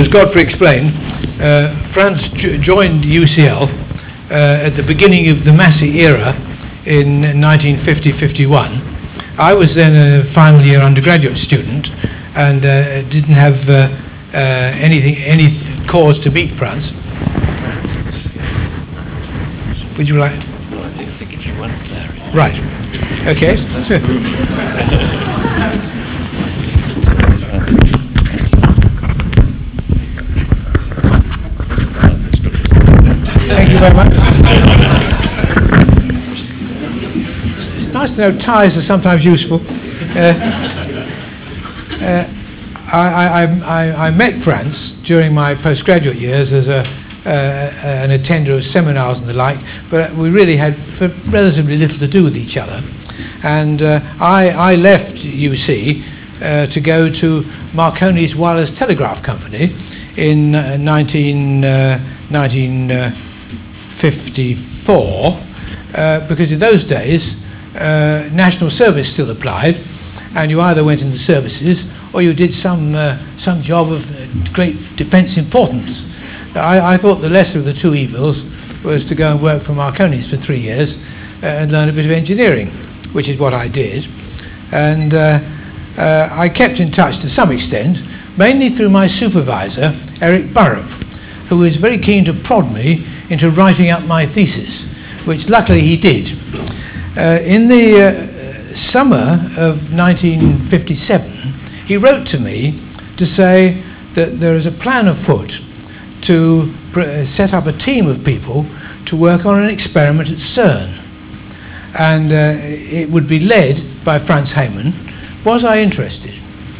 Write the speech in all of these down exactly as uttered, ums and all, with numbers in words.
Godfrey explained, uh, Franz joined U C L uh, at the beginning of the Massey era in nineteen fifty fifty-one. I was then a final year undergraduate student and uh, didn't have uh, uh, anything, any cause to meet Franz. Would you like? No, I think, I think if you went there. Right. Okay. Thank you very much. It's nice to know ties are sometimes useful. Uh, uh, I, I, I, I met Franz during my postgraduate years as a, uh, an attender of seminars and the like, but we really had relatively little to do with each other. And uh, I, I left U C uh, to go to Marconi's Wireless Telegraph Company in uh, nineteen fifty-four, uh, because in those days uh, national service still applied, and you either went into services or you did some uh, some job of great defence importance. I, I thought the lesser of the two evils was to go and work for Marconi's for three years uh, and learn a bit of engineering, which is what I did. And uh, uh, I kept in touch to some extent, mainly through my supervisor, Eric Burrup, who was very keen to prod me into writing up my thesis, which luckily he did. Uh, in the uh, summer of nineteen fifty-seven, he wrote to me to say that there is a plan afoot to pr- set up a team of people to work on an experiment at CERN. And uh, it would be led by Franz Hayman. Was I interested?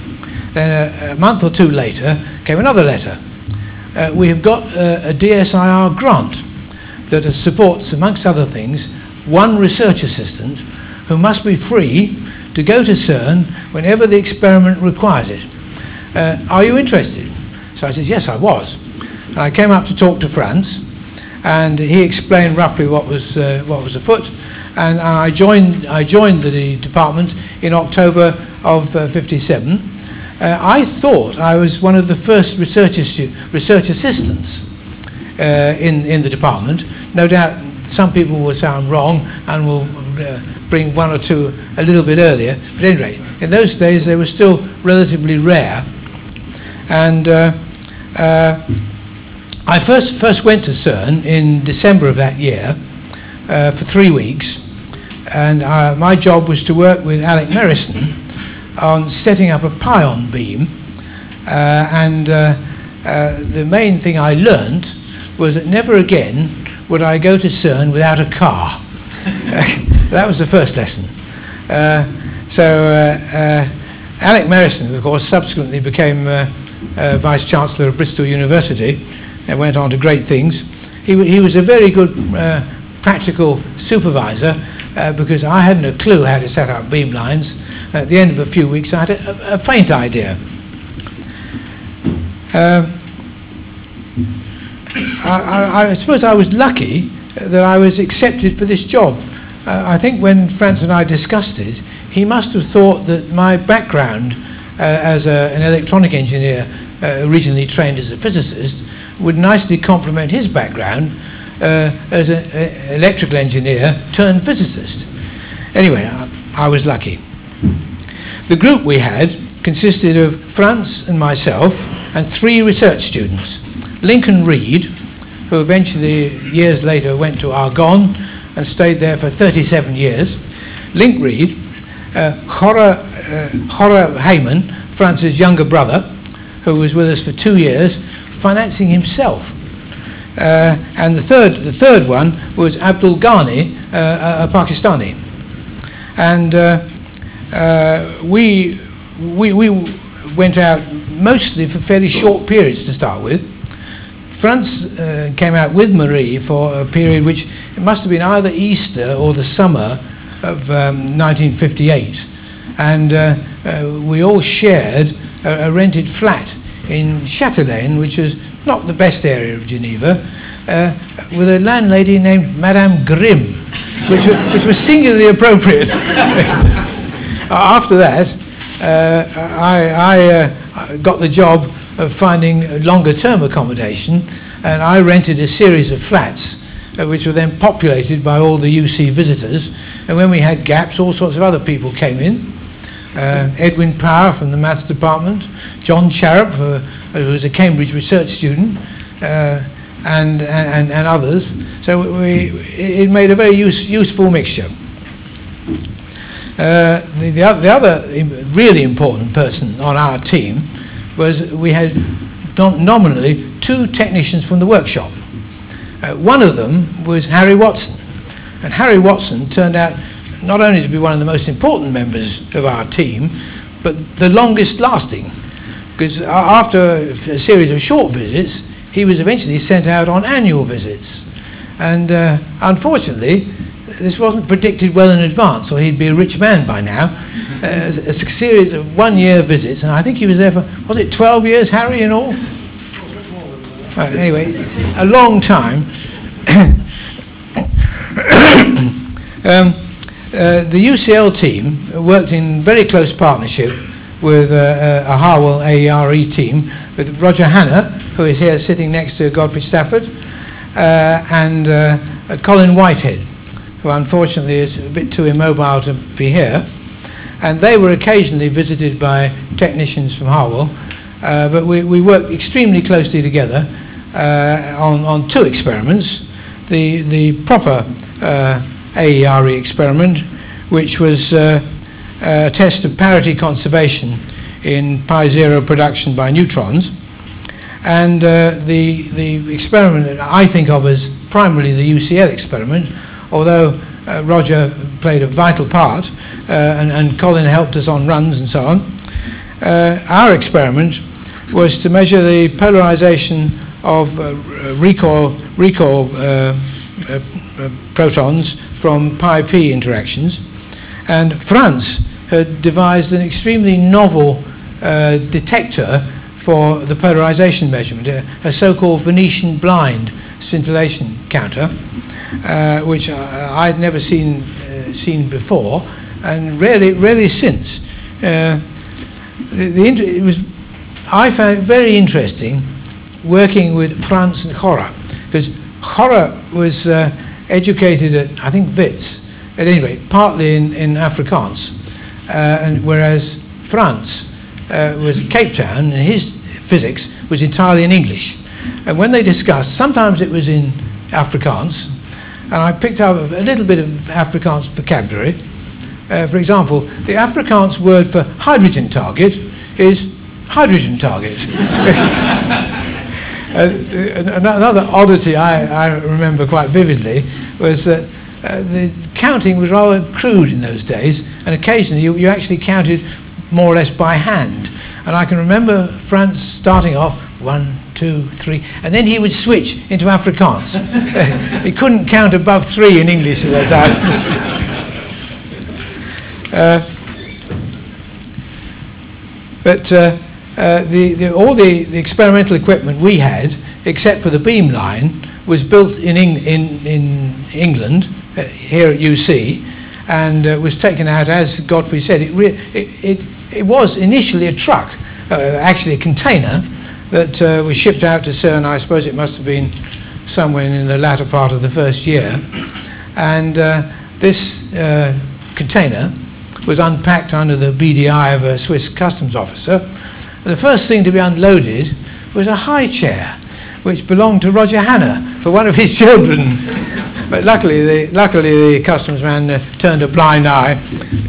Then a, a month or two later came another letter. Uh, we have got uh, a D S I R grant that supports, amongst other things, one research assistant who must be free to go to CERN whenever the experiment requires it. Uh, are you interested? So I said, yes, I was. And I came up to talk to Franz, and he explained roughly what was uh, what was afoot. And I joined I joined the department in October of uh, fifty-seven. Uh, I thought I was one of the first research assi- research assistants uh, in in the department. No doubt some people will sound wrong and will uh, bring one or two a little bit earlier. But at any rate, in those days they were still relatively rare. And uh, uh, I first first went to CERN in December of that year uh, for three weeks, and uh, my job was to work with Alec Merrison on setting up a pion beam. Uh, and uh, uh, the main thing I learned was that never again would I go to CERN without a car. That was the first lesson. Uh, so uh, uh, Alec Merrison, of course, subsequently became uh, uh, Vice Chancellor of Bristol University and went on to great things. He, w- he was a very good uh, practical supervisor uh, because I hadn't a clue how to set up beam lines. At the end of a few weeks, I had a, a faint idea. Uh, I, I, I suppose I was lucky that I was accepted for this job. Uh, I think when Franz and I discussed it, he must have thought that my background uh, as a, an electronic engineer, uh, originally trained as a physicist, would nicely complement his background uh, as an electrical engineer turned physicist. Anyway, I, I was lucky. The group we had consisted of Franz and myself and three research students. Lincoln Reed, who eventually, years later, went to Argonne and stayed there for thirty-seven years. Link Reed, uh, Jorge, uh, Jorge Hayman, Franz's younger brother, who was with us for two years, financing himself. Uh, and the third, the third one was Abdul Ghani, uh, a, a Pakistani. And uh, uh, we, we, we went out mostly for fairly short periods to start with. Franz uh, came out with Marie for a period which it must have been either Easter or the summer of um, nineteen fifty-eight. And uh, uh, we all shared a, a rented flat in Châtelaine, which was not the best area of Geneva, uh, with a landlady named Madame Grimm, which was, which was singularly appropriate. After that, uh, I, I uh, got the job of finding longer-term accommodation, and I rented a series of flats uh, which were then populated by all the U C visitors. And when we had gaps, all sorts of other people came in. Uh, Edwin Power from the maths department, John Charrop, who, who was a Cambridge research student, uh, and, and, and others. So we, it made a very use, useful mixture. Uh, the, the, the other really important person on our team was we had nom nominally two technicians from the workshop. Uh, one of them was Harry Watson, and Harry Watson turned out not only to be one of the most important members of our team, but the longest lasting, because after a series of short visits, he was eventually sent out on annual visits. And uh, unfortunately, this wasn't predicted well in advance, or he'd be a rich man by now. Uh, a, a series of one-year visits, and I think he was there for, was it twelve years, Harry, in all? Uh, anyway, a long time. um, uh, the U C L team worked in very close partnership with uh, a Harwell A E R E team, with Roger Hanna, who is here sitting next to Godfrey Stafford, uh, and uh, Colin Whitehead, who unfortunately is a bit too immobile to be here. And they were occasionally visited by technicians from Harwell, uh, but we, we worked extremely closely together uh, on, on two experiments. The, the proper uh, A E R E experiment, which was uh, a test of parity conservation in pi zero production by neutrons, and uh, the, the experiment that I think of as primarily the U C L experiment, although uh, Roger played a vital part uh, and, and Colin helped us on runs and so on. Uh, our experiment was to measure the polarization of uh, recoil, recoil uh, uh, uh, protons from pi p interactions, and Franz had devised an extremely novel uh, detector for the polarization measurement, a, a so-called Venetian blind scintillation counter, uh, which I, I'd never seen uh, seen before, and rarely, rarely since. Uh, the, the it was, I found it very interesting working with Franz and Chora, because Chora was uh, educated at, I think, Wits, at any rate, partly in, in Afrikaans, uh, and whereas Franz uh, was at Cape Town, and his physics was entirely in English. And when they discussed, sometimes it was in Afrikaans, and I picked up a little bit of Afrikaans vocabulary. Uh, for example, the Afrikaans word for hydrogen target is hydrogen target. uh, another oddity I, I remember quite vividly was that uh, the counting was rather crude in those days, and occasionally you, you actually counted more or less by hand. And I can remember Franz starting off, one, two, three, and then he would switch into Afrikaans. He couldn't count above three in English at that time. uh, but uh, uh, the, the, all the, the experimental equipment we had, except for the beamline, was built in, Eng in, in England, uh, here at U C, and uh, was taken out, as Godfrey said, it, it, it, it was initially a truck, uh, actually a container, that uh, was shipped out to CERN. I suppose it must have been somewhere in the latter part of the first year. And uh, this uh, container was unpacked under the B D I of a Swiss customs officer. The first thing to be unloaded was a high chair, which belonged to Roger Hanna for one of his children. But luckily the, luckily the customs man uh, turned a blind eye.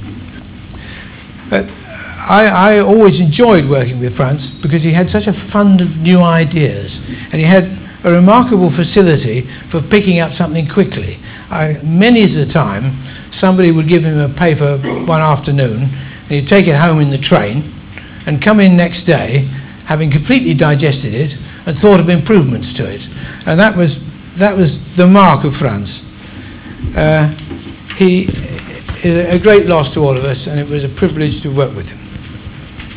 But I, I always enjoyed working with Franz because he had such a fund of new ideas, and he had a remarkable facility for picking up something quickly. I, many a time, somebody would give him a paper one afternoon, and he'd take it home in the train, and come in next day, having completely digested it, and thought of improvements to it. And that was, that was the mark of Franz. Uh, he is a great loss to all of us, and it was a privilege to work with him.